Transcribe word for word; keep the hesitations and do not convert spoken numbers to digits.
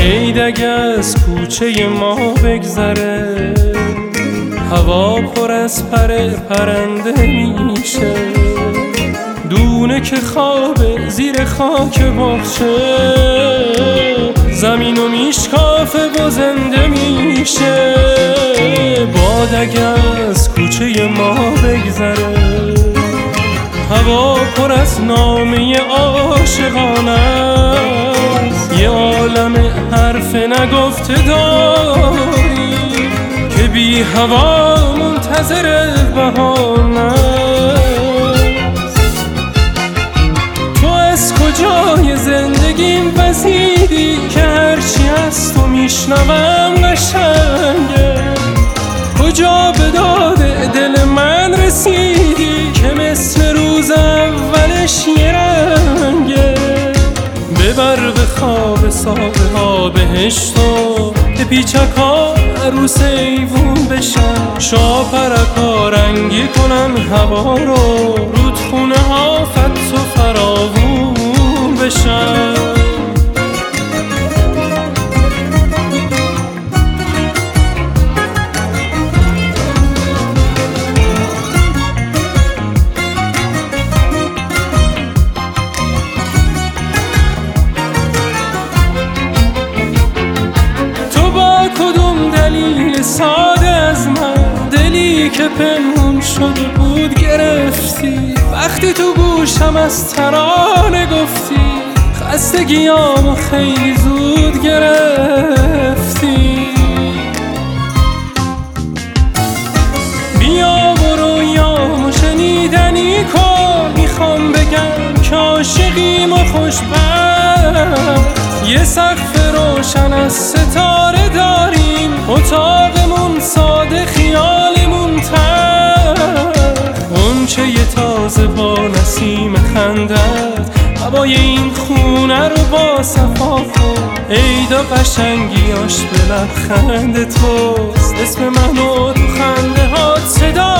عید اگه از کوچه ما بگذره هوا پر از پر پرنده میشه، دونه که خوابه زیر خاک باغچه زمینو میشکافه و زنده میشه. باد اگه از کوچه ما بگذره هوا پر از نامه عاشقانه است، یه عالم حرف نگفته داری که بی هوا منتظر بهانه است. تو از کجای زندگیم وزیدی که هرچی از تو میشنوم قشنگه؟ کجا به داد دل من رسیدی که مثل روز اولش یه رنگه؟ ببر به خواب ساقه ها بهشتو که پیچک ها عروس ایوون بشن، شاپرک ها رنگی کنن هوا رو، رودخونه ها فت و فراوون بشن. ساده از من دلی که پنهون شده بود گرفتی، وقتی تو گوشم از ترانه گفتی خستگیامو خیلی زود گرفتی. بیا برو یامو شنیدنی کن، میخوام بگم که عاشقیم و خوشبخت، یه سقف روشن از ستاره داریم، اتاقمون ساده خیالمون تخت، غنچه ی تازه با نسیم خندت، هوای این خونه رو با صفا کن. عیدا قشنگیاش به لبخند توست، اسم منو تو خنده هات صدا